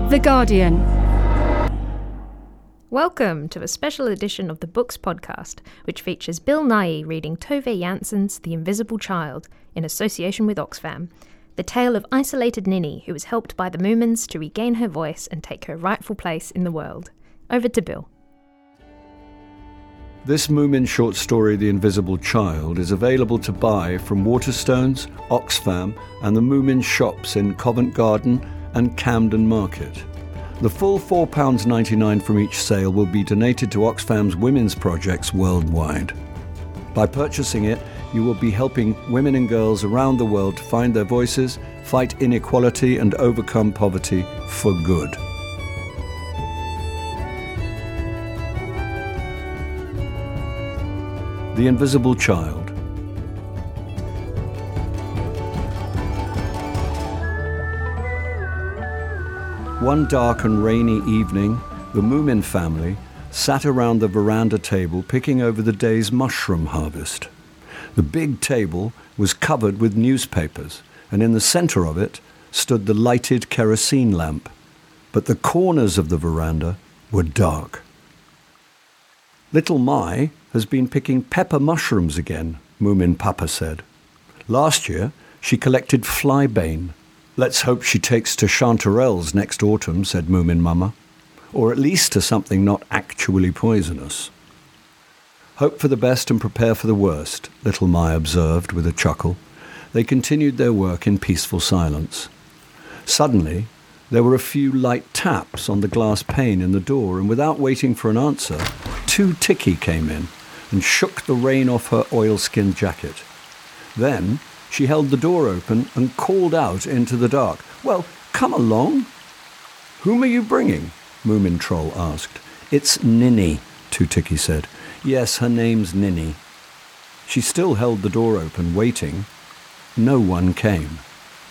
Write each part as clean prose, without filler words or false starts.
The Guardian. Welcome to a special edition of the Books Podcast, which features Bill Nighy reading Tove Jansson's The Invisible Child in association with Oxfam, the tale of isolated Ninny who was helped by the Moomins to regain her voice and take her rightful place in the world. Over to Bill. This Moomin short story, The Invisible Child, is available to buy from Waterstones, Oxfam and the Moomin shops in Covent Garden and Camden Market. The full £4.99 from each sale will be donated to Oxfam's women's projects worldwide. By purchasing it, you will be helping women and girls around the world to find their voices, fight inequality and overcome poverty for good. The Invisible Child. One dark and rainy evening, the Moomin family sat around the veranda table picking over the day's mushroom harvest. The big table was covered with newspapers, and in the centre of it stood the lighted kerosene lamp, but the corners of the veranda were dark. Little Mai has been picking pepper mushrooms again, Moomin Papa said. Last year, she collected flybane. Let's hope she takes to chanterelles next autumn, said Moomin Mama, or at least to something not actually poisonous. Hope for the best and prepare for the worst, little Mai observed with a chuckle. They continued their work in peaceful silence. Suddenly, there were a few light taps on the glass pane in the door, and without waiting for an answer, Tu Tiki came in and shook the rain off her oilskin jacket. Then she held the door open and called out into the dark. "Well, come along." "Whom are you bringing?" Moomin Troll asked. "It's Ninny," Tu Tiki said. "Yes, her name's Ninny." She still held the door open, waiting. No one came.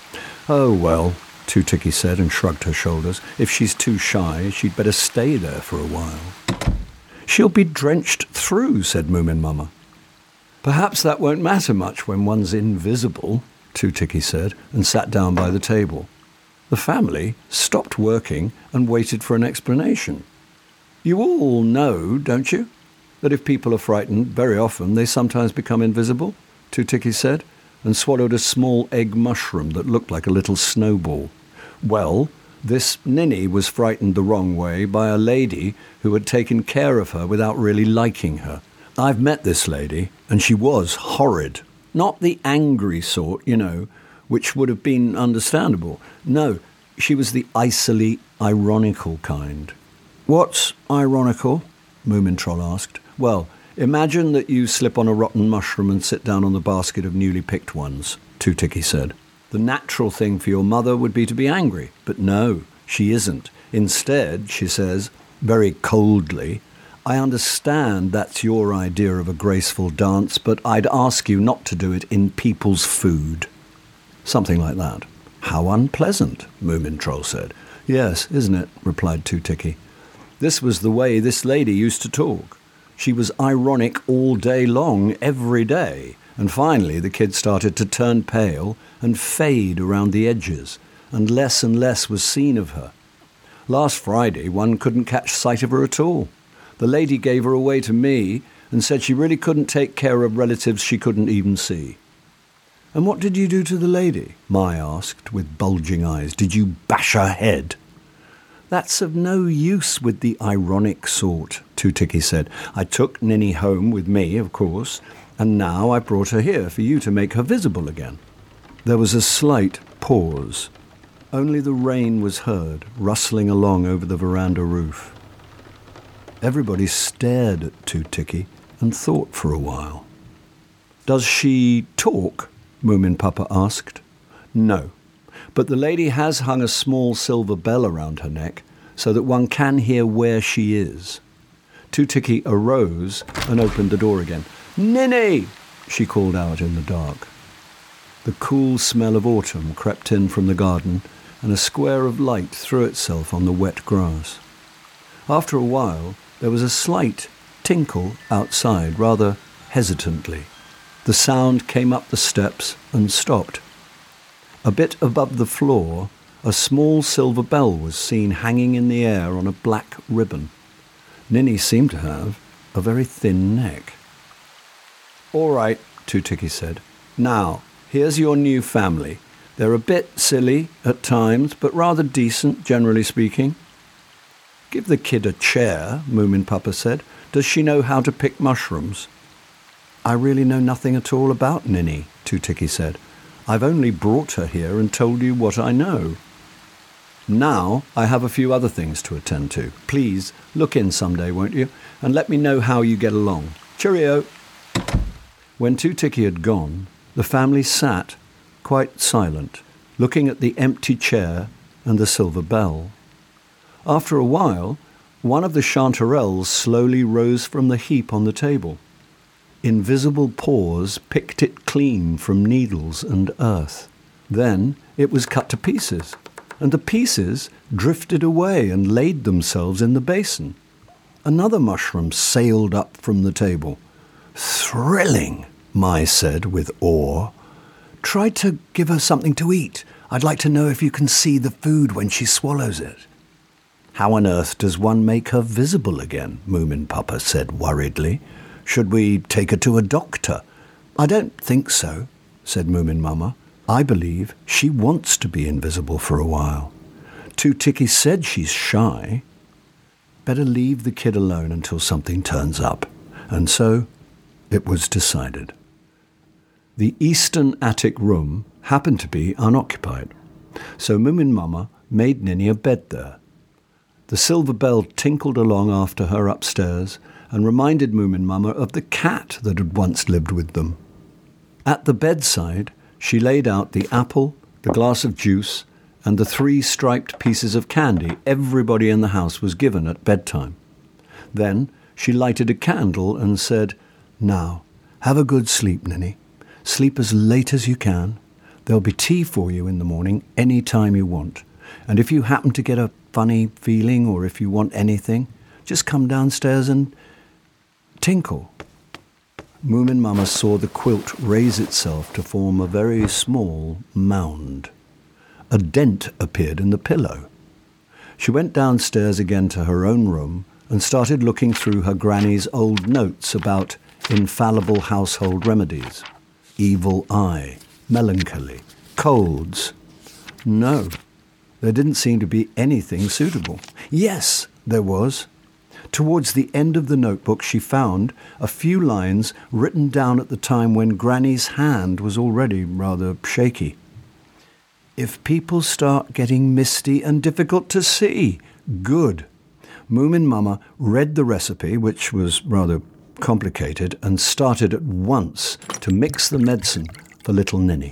"Oh, well," Tu Tiki said and shrugged her shoulders. "If she's too shy, she'd better stay there for a while." "She'll be drenched through," said Moomin Mama. "Perhaps that won't matter much when one's invisible," Tu Tiki said, and sat down by the table. The family stopped working and waited for an explanation. "You all know, don't you, that if people are frightened, very often they sometimes become invisible?" Tu Tiki said, and swallowed a small egg mushroom that looked like a little snowball. "Well, this Ninny was frightened the wrong way by a lady who had taken care of her without really liking her. I've met this lady, and she was horrid. Not the angry sort, you know, which would have been understandable. No, she was the icily ironical kind." "What's ironical?" Moomin Troll asked. "Well, imagine that you slip on a rotten mushroom and sit down on the basket of newly picked ones," Tu Tiki said. "The natural thing for your mother would be to be angry, but no, she isn't. Instead, she says, very coldly, 'I understand that's your idea of a graceful dance, but I'd ask you not to do it in people's food.' Something like that." "How unpleasant," Moomin Troll said. "Yes, isn't it?" replied Tu Tiki. "This was the way this lady used to talk. She was ironic all day long, every day, and finally the kids started to turn pale and fade around the edges, and less was seen of her. Last Friday, one couldn't catch sight of her at all. The lady gave her away to me and said she really couldn't take care of relatives she couldn't even see." "And what did you do to the lady?" Mai asked with bulging eyes. "Did you bash her head?" "That's of no use with the ironic sort," Tu Tiki said. "I took Ninny home with me, of course, and now I brought her here for you to make her visible again." There was a slight pause. Only the rain was heard, rustling along over the veranda roof. Everybody stared at Tu Tiki and thought for a while. "Does she talk?" Moomin Papa asked. "No, but the lady has hung a small silver bell around her neck so that one can hear where she is." Tu Tiki arose and opened the door again. "Ninny!" she called out in the dark. The cool smell of autumn crept in from the garden, and a square of light threw itself on the wet grass. After a while, there was a slight tinkle outside, rather hesitantly. The sound came up the steps and stopped. A bit above the floor, a small silver bell was seen hanging in the air on a black ribbon. Ninny seemed to have a very thin neck. "All right," Two-Ticky said. "Now, here's your new family. They're a bit silly at times, but rather decent, generally speaking." "Give the kid a chair," Moomin Papa said. "Does she know how to pick mushrooms?" "I really know nothing at all about Ninny," Two-Ticky said. "I've only brought her here and told you what I know. Now I have a few other things to attend to. Please look in someday, won't you? And let me know how you get along. Cheerio." When Two-Ticky had gone, the family sat, quite silent, looking at the empty chair and the silver bell. After a while, one of the chanterelles slowly rose from the heap on the table. Invisible paws picked it clean from needles and earth. Then it was cut to pieces, and the pieces drifted away and laid themselves in the basin. Another mushroom sailed up from the table. "Thrilling," Mai said with awe. "Try to give her something to eat. I'd like to know if you can see the food when she swallows it." "How on earth does one make her visible again?" Moomin Papa said worriedly. "Should we take her to a doctor?" "I don't think so," said Moomin Mama. "I believe she wants to be invisible for a while. Two-Ticky said she's shy. Better leave the kid alone until something turns up." And so it was decided. The eastern attic room happened to be unoccupied, so Moomin Mama made Ninny a bed there. The silver bell tinkled along after her upstairs and reminded Moomin Mama of the cat that had once lived with them. At the bedside, she laid out the apple, the glass of juice, and the 3 striped pieces of candy everybody in the house was given at bedtime. Then she lighted a candle and said, "Now, have a good sleep, Ninny. Sleep as late as you can. There'll be tea for you in the morning any time you want. And if you happen to get a funny feeling or if you want anything, just come downstairs and tinkle." Moomin Mama saw the quilt raise itself to form a very small mound. A dent appeared in the pillow. She went downstairs again to her own room and started looking through her granny's old notes about infallible household remedies. Evil eye, melancholy, colds. No, there didn't seem to be anything suitable. Yes, there was. Towards the end of the notebook, she found a few lines written down at the time when Granny's hand was already rather shaky. "If people start getting misty and difficult to see, good." Moomin Mama read the recipe, which was rather complicated, and started at once to mix the medicine for little Ninny.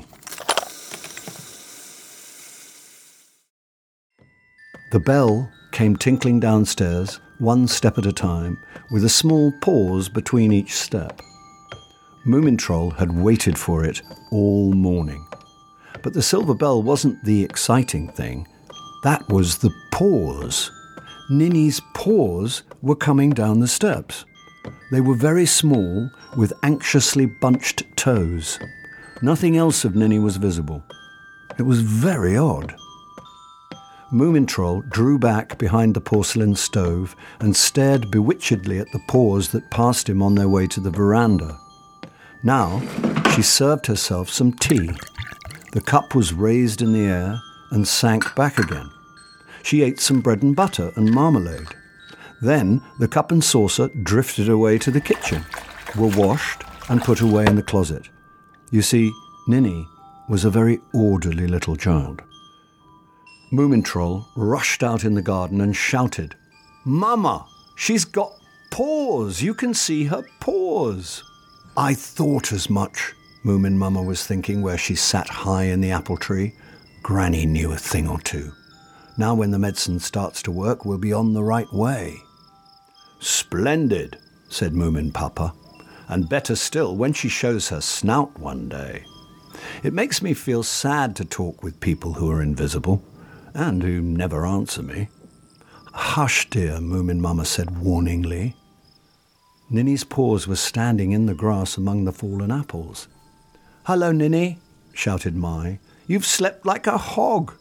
The bell came tinkling downstairs, one step at a time, with a small pause between each step. Moomin Troll had waited for it all morning. But the silver bell wasn't the exciting thing. That was the pause. Ninny's paws were coming down the steps. They were very small, with anxiously bunched toes. Nothing else of Ninny was visible. It was very odd. Moomin Troll drew back behind the porcelain stove and stared bewitchedly at the paws that passed him on their way to the veranda. Now she served herself some tea. The cup was raised in the air and sank back again. She ate some bread and butter and marmalade. Then the cup and saucer drifted away to the kitchen, were washed and put away in the closet. You see, Ninny was a very orderly little child. Moomin Troll rushed out in the garden and shouted, "Mama, she's got paws! You can see her paws!" "I thought as much," Moomin Mama was thinking where she sat high in the apple tree. Granny knew a thing or two. Now when the medicine starts to work, we'll be on the right way. "Splendid," said Moomin Papa. "And better still when she shows her snout one day. It makes me feel sad to talk with people who are invisible, and who never answer me." "Hush, dear," Moomin Mama said warningly. Ninny's paws were standing in the grass among the fallen apples. "Hello, Ninny," shouted Mai. "You've slept like a hog.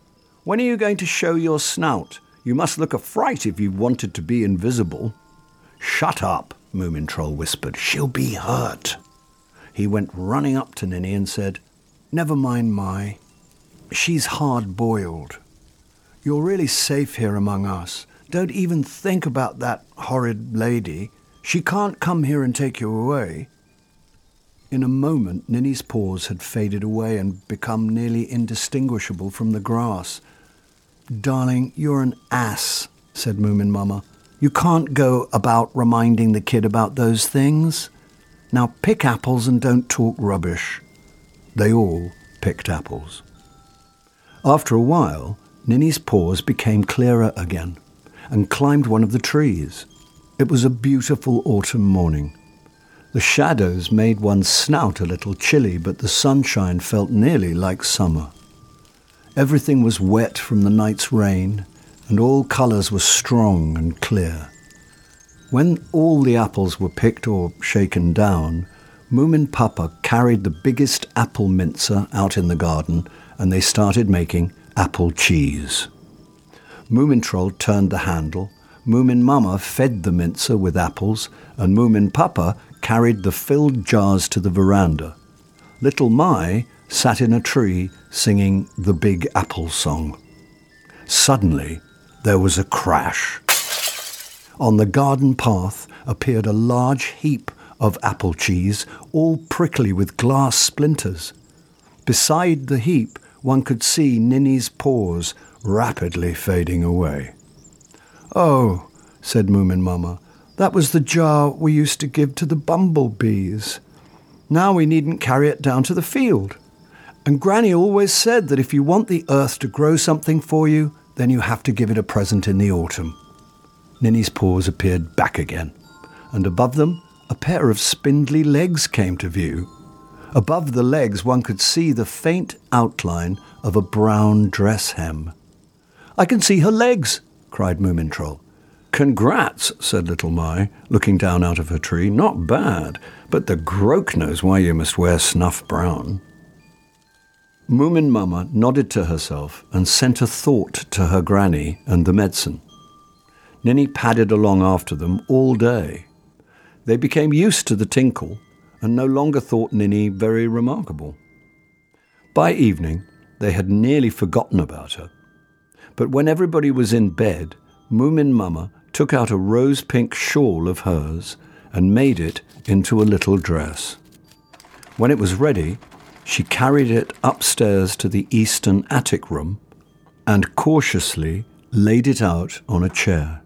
When are you going to show your snout? You must look a fright if you wanted to be invisible." "Shut up," Moomin Troll whispered. "She'll be hurt." He went running up to Ninny and said, "Never mind, Mai. She's hard-boiled. You're really safe here among us. Don't even think about that horrid lady. She can't come here and take you away." In a moment, Ninny's paws had faded away and become nearly indistinguishable from the grass. "Darling, you're an ass," said Moomin Mama. "You can't go about reminding the kid about those things. Now pick apples and don't talk rubbish." They all picked apples. After a while, Ninny's paws became clearer again and climbed one of the trees. It was a beautiful autumn morning. The shadows made one's snout a little chilly, but the sunshine felt nearly like summer. Everything was wet from the night's rain, and all colours were strong and clear. When all the apples were picked or shaken down, Moomin Papa carried the biggest apple mincer out in the garden, and they started making apple cheese. Moomin Troll turned the handle, Moomin Mama fed the mincer with apples, and Moomin Papa carried the filled jars to the veranda. Little Mai sat in a tree singing the Big Apple Song. Suddenly, there was a crash. On the garden path appeared a large heap of apple cheese, all prickly with glass splinters. Beside the heap, one could see Ninny's paws rapidly fading away. "Oh," said Moomin Mama, "that was the jar we used to give to the bumblebees. Now we needn't carry it down to the field. And Granny always said that if you want the earth to grow something for you, then you have to give it a present in the autumn." Ninny's paws appeared back again, and above them a pair of spindly legs came to view. Above the legs one could see the faint outline of a brown dress hem. "I can see her legs," cried Moomin Troll. "Congrats," said Little Mai, looking down out of her tree. "Not bad, but the Groke knows why you must wear snuff brown." Moomin Mama nodded to herself and sent a thought to her granny and the medicine. Ninny padded along after them all day. They became used to the tinkle and no longer thought Ninny very remarkable. By evening, they had nearly forgotten about her. But when everybody was in bed, Moomin Mama took out a rose-pink shawl of hers and made it into a little dress. When it was ready, she carried it upstairs to the eastern attic room and cautiously laid it out on a chair.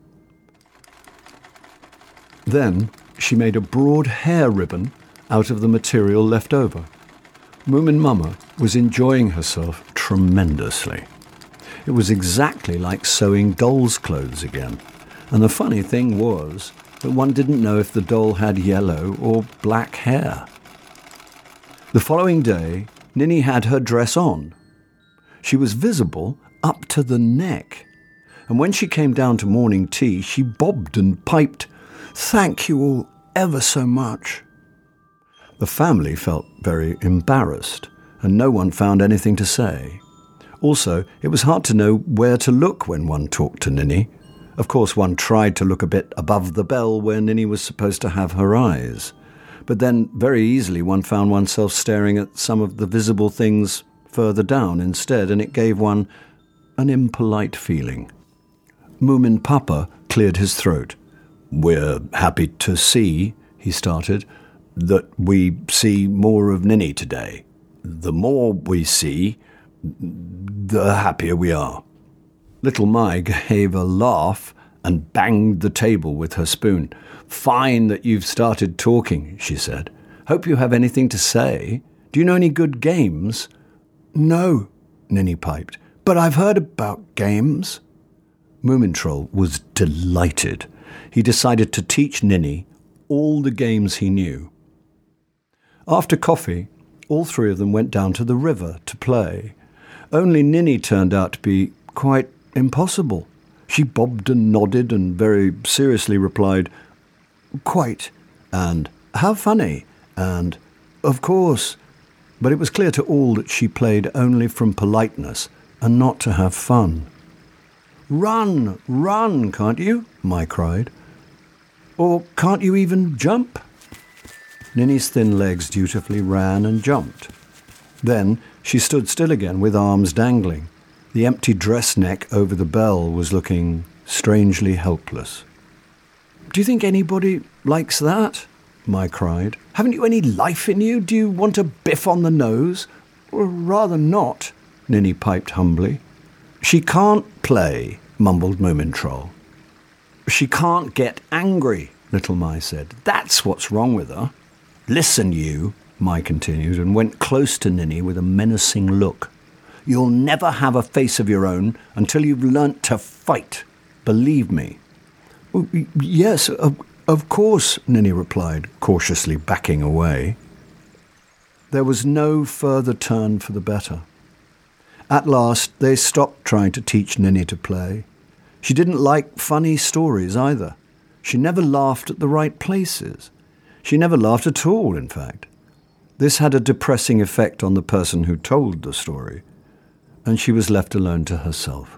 Then she made a broad hair ribbon out of the material left over. Moomin Mama was enjoying herself tremendously. It was exactly like sewing doll's clothes again, and the funny thing was that one didn't know if the doll had yellow or black hair. The following day, Ninny had her dress on. She was visible up to the neck, and when she came down to morning tea, she bobbed and piped, "Thank you all ever so much." The family felt very embarrassed, and no one found anything to say. Also, it was hard to know where to look when one talked to Ninny. Of course, one tried to look a bit above the bell where Ninny was supposed to have her eyes. But then, very easily, one found oneself staring at some of the visible things further down instead, and it gave one an impolite feeling. Moomin Papa cleared his throat. "We're happy to see," he started, "that we see more of Ninny today. The more we see, the happier we are." Little Mai gave a laugh and banged the table with her spoon. "Fine that you've started talking," she said. "Hope you have anything to say. Do you know any good games?" "No," Ninny piped, "but I've heard about games." Moomin Troll was delighted. He decided to teach Ninny all the games he knew. After coffee, all three of them went down to the river to play. Only Ninny turned out to be quite impossible. She bobbed and nodded and very seriously replied, "Quite," and "How funny," and "Of course." But it was clear to all that she played only from politeness, and not to have fun. "Run, run, can't you?" Mai cried. "Or can't you even jump?" Ninny's thin legs dutifully ran and jumped. Then she stood still again with arms dangling. The empty dress neck over the bell was looking strangely helpless. "Do you think anybody likes that?" Mai cried. "Haven't you any life in you? Do you want a biff on the nose?" "Or rather not," Ninny piped humbly. "She can't play," mumbled Moomin Troll. "She can't get angry," Little Mai said. "That's what's wrong with her." "Listen, you," Mai continued, and went close to Ninny with a menacing look. "You'll never have a face of your own until you've learnt to fight. Believe me." "Yes, of course," Ninny replied, cautiously backing away. There was no further turn for the better. At last, they stopped trying to teach Ninny to play. She didn't like funny stories either. She never laughed at the right places. She never laughed at all, in fact. This had a depressing effect on the person who told the story, and she was left alone to herself.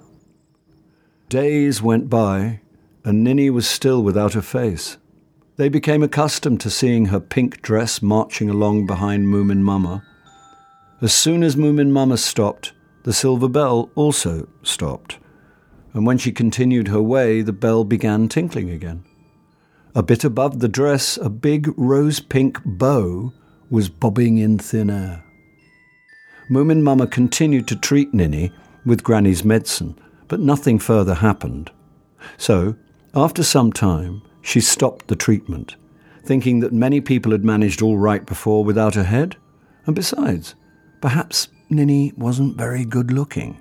Days went by, and Ninny was still without a face. They became accustomed to seeing her pink dress marching along behind Moomin Mama. As soon as Moomin Mama stopped, the silver bell also stopped, and when she continued her way, the bell began tinkling again. A bit above the dress, a big rose-pink bow was bobbing in thin air. Moomin Mama continued to treat Ninny with Granny's medicine, but nothing further happened. So, after some time, she stopped the treatment, thinking that many people had managed all right before without a head, and besides, perhaps Ninny wasn't very good-looking.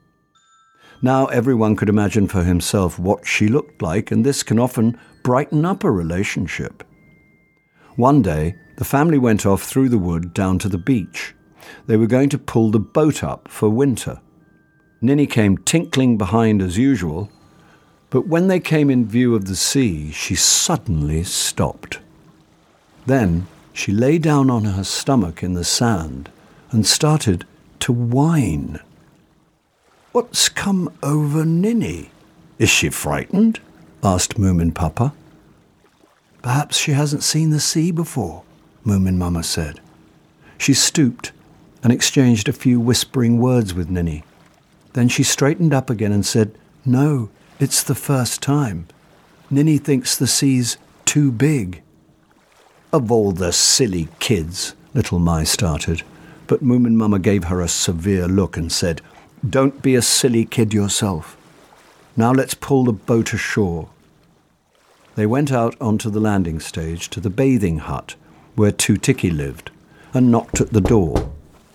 Now everyone could imagine for himself what she looked like, and this can often brighten up a relationship. One day, the family went off through the wood down to the beach. They were going to pull the boat up for winter. Ninny came tinkling behind as usual, but when they came in view of the sea, she suddenly stopped. Then she lay down on her stomach in the sand and started to whine. "What's come over Ninny? Is she frightened?" asked Moomin Papa. "Perhaps she hasn't seen the sea before," Moomin Mama said. She stooped and exchanged a few whispering words with Ninny. Then she straightened up again and said, "No, it's the first time. Ninny thinks the sea's too big." "Of all the silly kids," Little Mai started, but Moomin Mama gave her a severe look and said, "Don't be a silly kid yourself. Now let's pull the boat ashore." They went out onto the landing stage to the bathing hut where Tutiki lived and knocked at the door.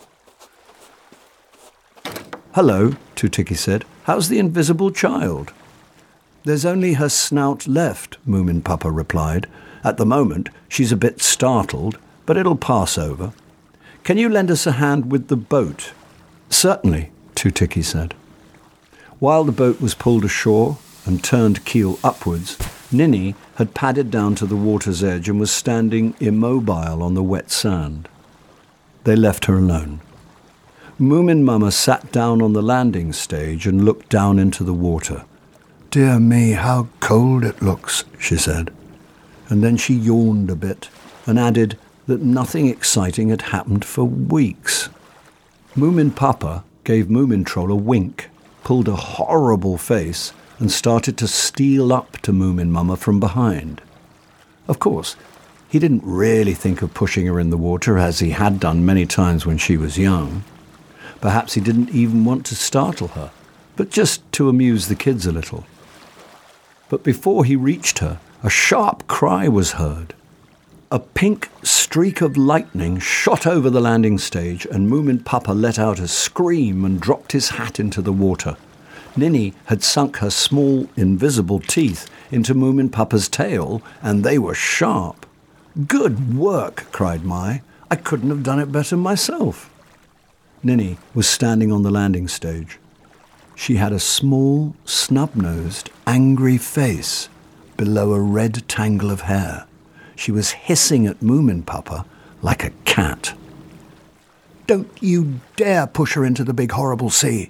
"Hello," Tutiki said. "How's the invisible child?" "There's only her snout left," Moomin Papa replied. "At the moment, she's a bit startled, but it'll pass over. Can you lend us a hand with the boat?" "Certainly," Tutiki said. While the boat was pulled ashore and turned keel upwards, Ninny had padded down to the water's edge and was standing immobile on the wet sand. They left her alone. Moomin Mama sat down on the landing stage and looked down into the water. "Dear me, how cold it looks," she said. And then she yawned a bit and added that nothing exciting had happened for weeks. Moomin Papa gave Moomin Troll a wink, pulled a horrible face, and started to steal up to Moomin Mama from behind. Of course, he didn't really think of pushing her in the water, as he had done many times when she was young. Perhaps he didn't even want to startle her, but just to amuse the kids a little. But before he reached her, a sharp cry was heard. A pink streak of lightning shot over the landing stage, and Moomin Papa let out a scream and dropped his hat into the water. Ninny had sunk her small, invisible teeth into Moomin Papa's tail, and they were sharp. "Good work," cried Mai. "I couldn't have done it better myself." Ninny was standing on the landing stage. She had a small, snub-nosed, angry face below a red tangle of hair. She was hissing at Moomin Papa like a cat. "Don't you dare push her into the big horrible sea,"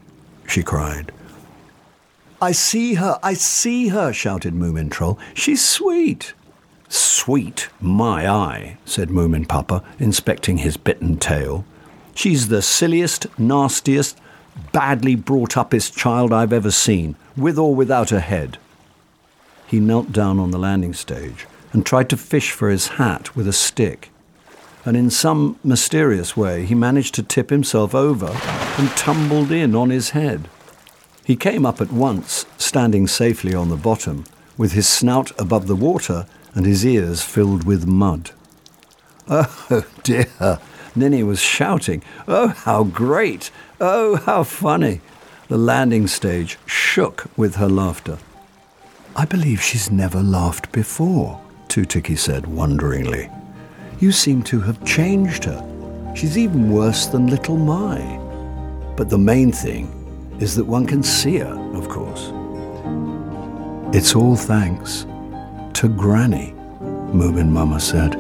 she cried. I see her, shouted Moomin Troll. She's sweet. Sweet, my eye, said Moomin Papa, inspecting his bitten tail. She's the silliest, nastiest, badly brought-upest child I've ever seen, with or without a head. He knelt down on the landing stage and tried to fish for his hat with a stick. And in some mysterious way he managed to tip himself over and tumbled in on his head. He came up at once, standing safely on the bottom, with his snout above the water and his ears filled with mud. Oh, dear! Ninny was shouting. Oh, how great! Oh, how funny! The landing stage shook with her laughter. I believe she's never laughed before, Tootikey said wonderingly. You seem to have changed her. She's even worse than Little My. But the main thing is that one can see her, of course. It's all thanks to Granny, Moomin Mama said.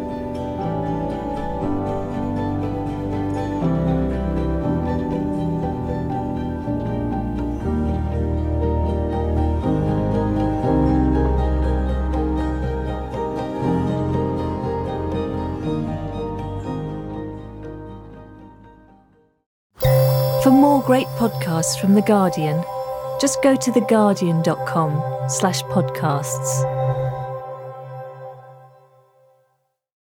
For more great podcasts from The Guardian, just go to theguardian.com/podcasts.